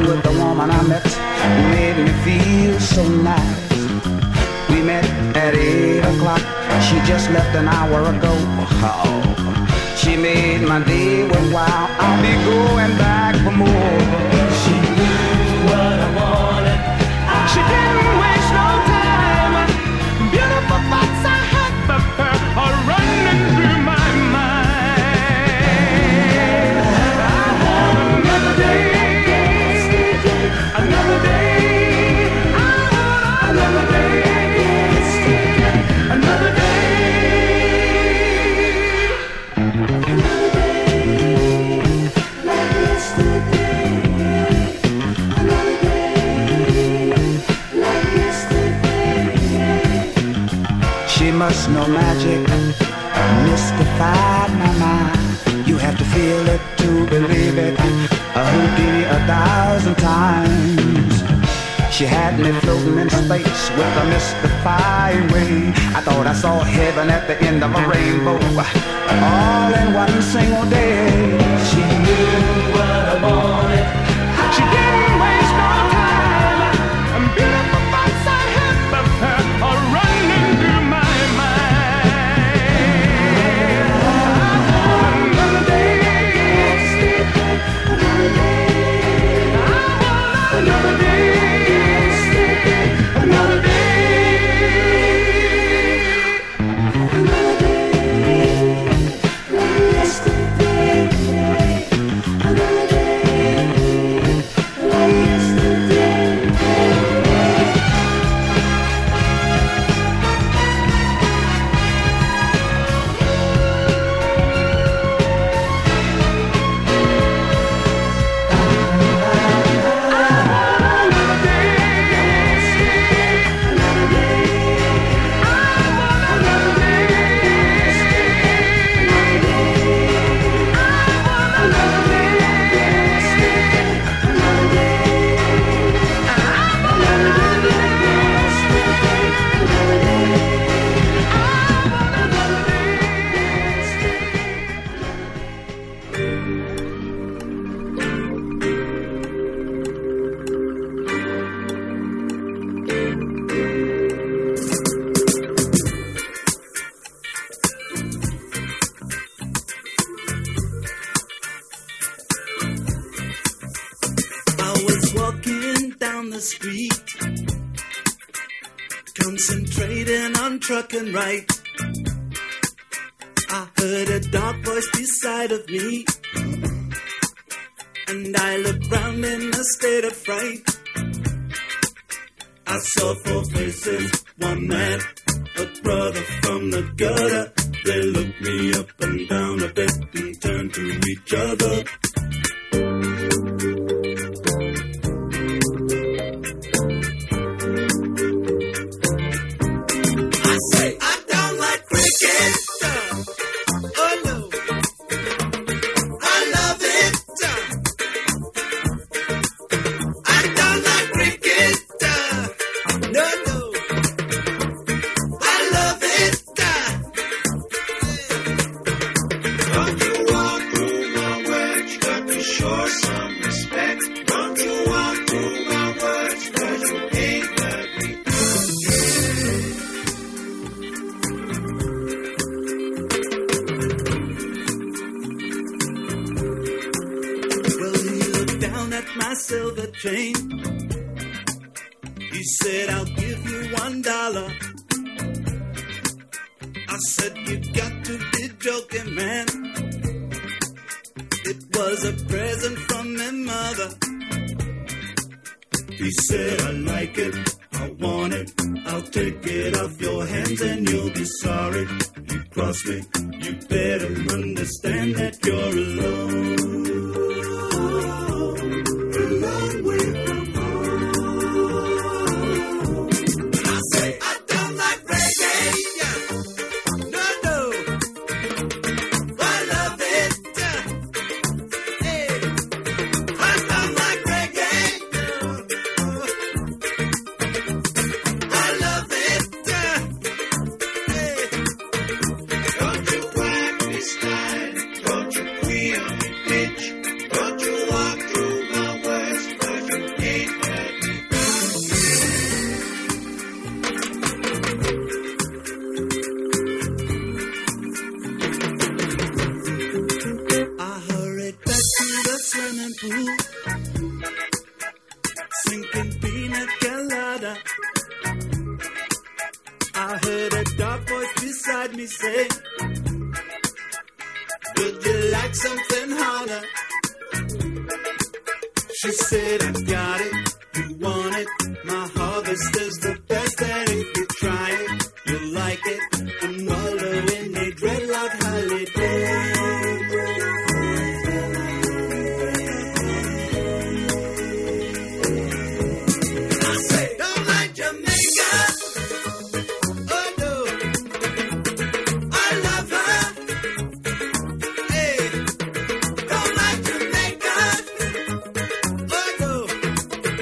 with the woman I met who made me feel so nice. We met at 8 o'clock. She just left an hour ago. Oh, she made my day worthwhile. I'll be going back for more. She knew what I wanted. She didn't waste no time. Beautiful thoughts I had for her are running through my mind. I have another day, another day, another day, another day. She must know magic, mystified my mind. You have to feel it to believe it, a Houdini 1,000 times. She had me floating in space with a mystifying way. I thought I saw heaven at the end of a rainbow, all in one single day. She knew what I wanted. She didn't waste no time. And beautiful thoughts I had of her are running through my mind. Another day, another day, another day. Another day, another day, like yesterday, another day, like yesterday. Street, concentrating on trucking right. I heard a dark voice beside of me, and I looked round in a state of fright. I saw 4 faces, one man, a brother from the gutter. They looked me up and down a bit and turned to each other. chain. He said, I'll give you $1. I said, you got to be joking, man. It was a present from my mother. He said, I like it, I want it, I'll take it off your hands and you'll be sorry. You cross me, you better understand that you're alone. Alone with the home. I say, I don't like reggae. No, no. I love it. Hey. I don't like reggae. I love it. Hey. Don't you whack me slide. Don't you queer me bitch. Sinking pina colada. I heard a dark voice beside me say, would you like something harder? She said, I got it, you want it. My harvest is the best, and if you try it, you'll like it. And wallow in a dreadlock holiday. I say, don't like Jamaica. Oh no, I love her. Hey, don't like Jamaica. Oh no,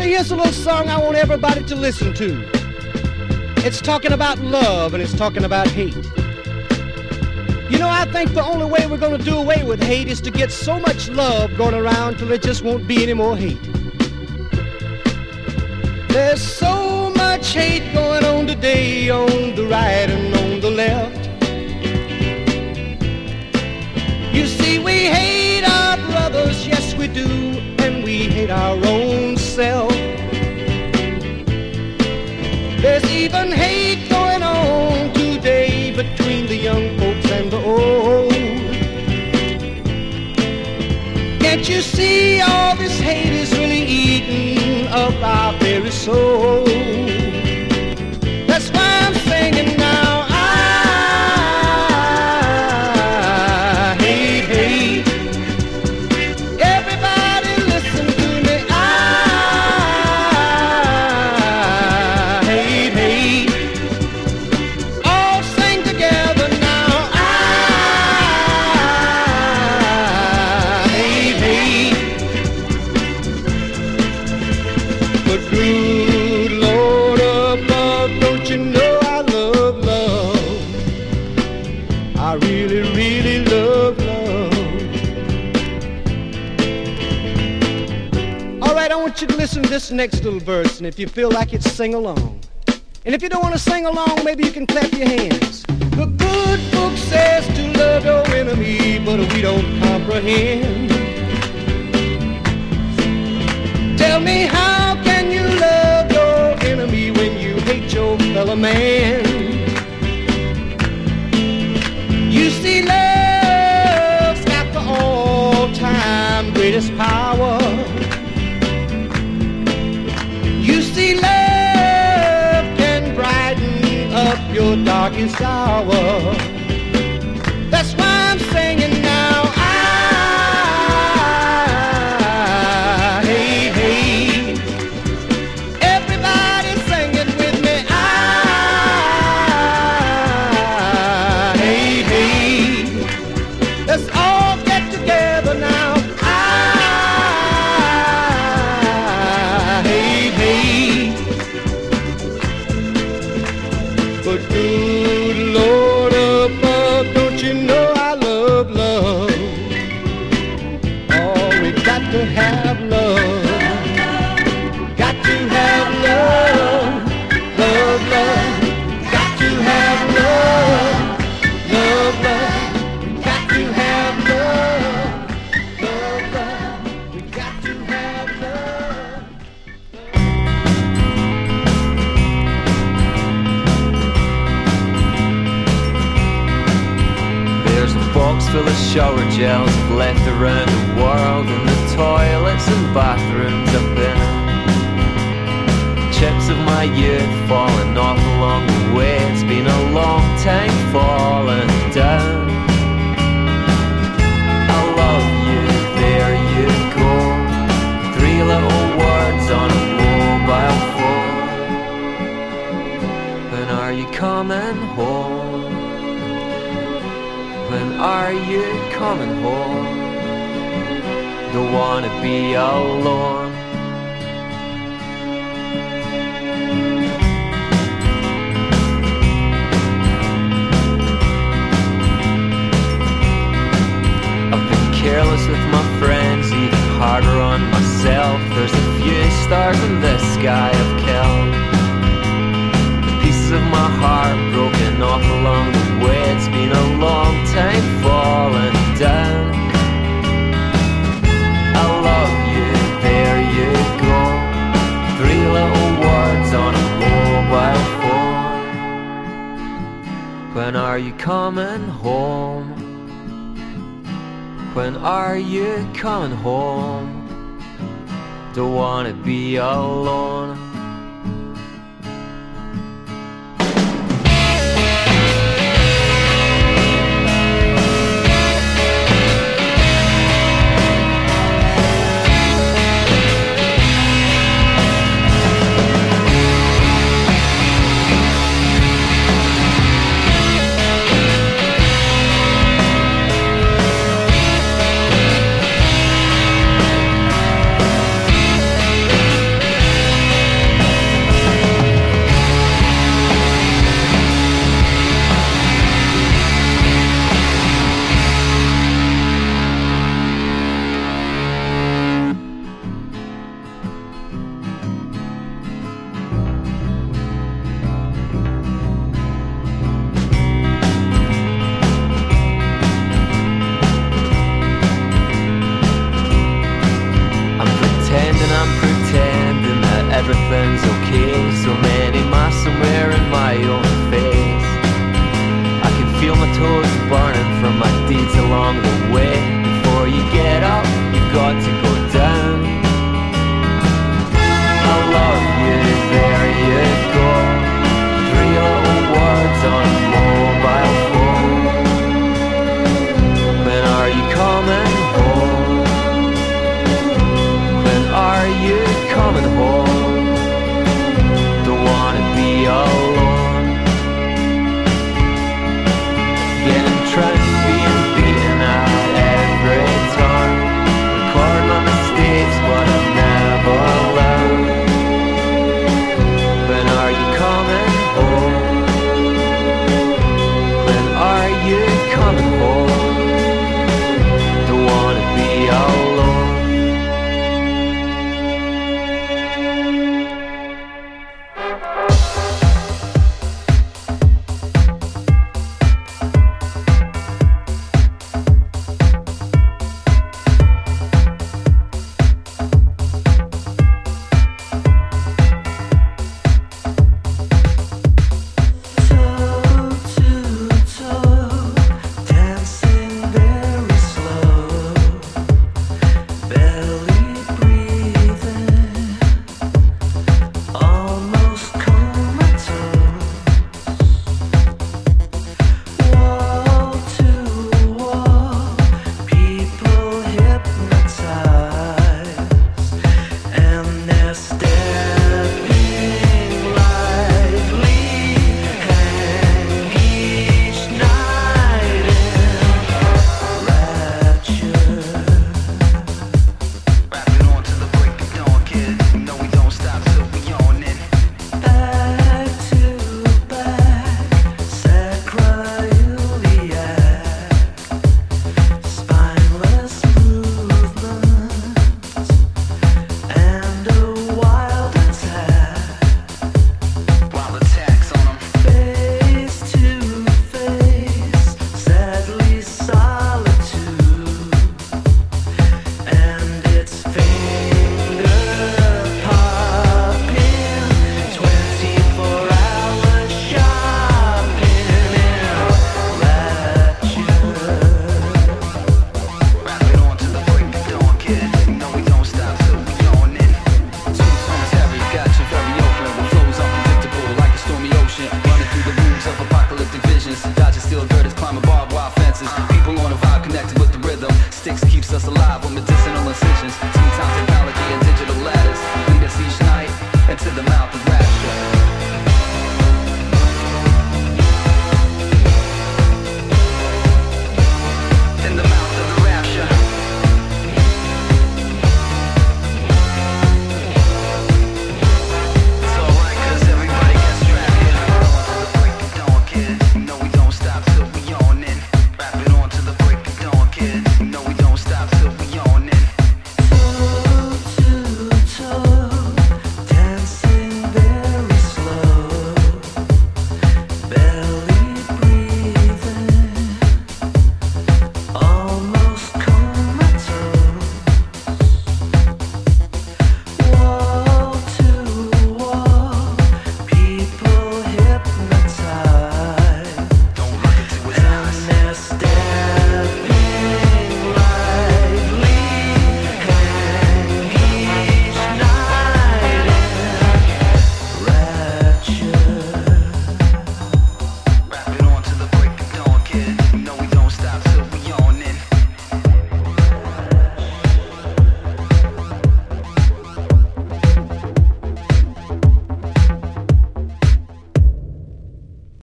here's a little song I want everybody to listen to. It's talking about love and it's talking about hate. You know, I think the only way we're going to do away with hate is to get so much love going around till there just won't be any more hate. There's so much hate going on today on the right and on the left. You see, we hate our brothers, yes we do, and we hate our own self. There's even hate going on today between the young folks and the old. Can't you see all this hate is really eating up our very soul? That's why I'm singing now. I hate hate. Everybody listen to me. I hate hate. All sing together now. I hate hate. But good Lord above, don't you know I love love? I really, really love love. All right, I want you to listen to this next little verse, and if you feel like it, sing along. And if you don't want to sing along, maybe you can clap your hands. The good book says to love your enemy, but we don't comprehend. Tell me, how can you love your enemy when you hate your fellow man? You see, love's got the all-time greatest power. You see, love can brighten up your darkest hour. That's why I'm singing now. I hate hate. Everybody sing it with me. I hate hate. Let's all get together now. I hate hate. But good Lord above, don't you know I love love? Oh, we got to have love. Got to have love. Love, love. Got to have love. Love, love. We got to have love. Love, love. We got to have love. There's a box full of shower gels I've left around the world, in the toilets and bathrooms I've been. Chips of my youth falling off along the way. It's been a long time falling down. I love you, there you go. 3 little words on a mobile phone. When are you coming home? When are you coming home? Don't wanna be alone. I've been careless with my friends, even harder on myself. There's a few stars in the sky I've killed. Pieces of my heart broken off along the way. It's been a long time falling down. I love you, there you go. 3 little words on a mobile phone. When are you coming home? When are you coming home? Don't wanna be alone. was burning from my deeds along the way. Before you get up, you got to go down. I love you.